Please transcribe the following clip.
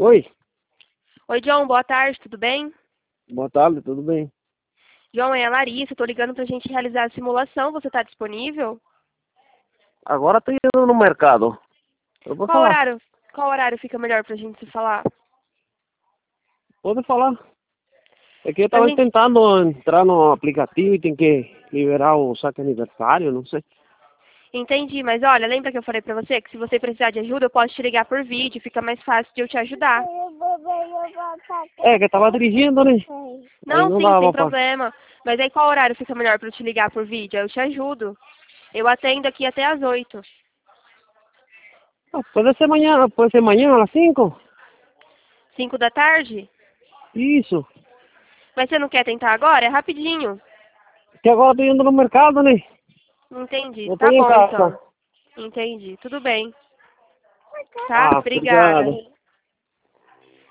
Oi, Oi, John, boa tarde, tudo bem? boa tarde, tudo bem? John, é a Larissa, estou ligando para a gente realizar a simulação, você está disponível? Agora tô indo no mercado. Eu vou Qual falar. horário, qual horário fica melhor para a gente se falar? Pode falar. É que eu Pra tava gente, tentando entrar no aplicativo e tem que liberar o saque aniversário, não sei. entendi, mas olha, lembra que eu falei para você que se você precisar de ajuda, eu posso te ligar por vídeo, fica mais fácil de eu te ajudar. É que eu tava dirigindo, né? Aí Não, não sim, sem dava pra... problema. Mas aí qual horário fica melhor para eu te ligar por vídeo? Eu te ajudo. Eu atendo aqui até às 8. Ah, pode ser amanhã às 5? 5 da tarde? Isso. Mas você não quer tentar agora? É rapidinho. Que agora eu tô indo no mercado, né? Entendi. Não tô Tá em bom, casa. então. Entendi. Tudo bem. Tá? Ah, Obrigada. obrigado.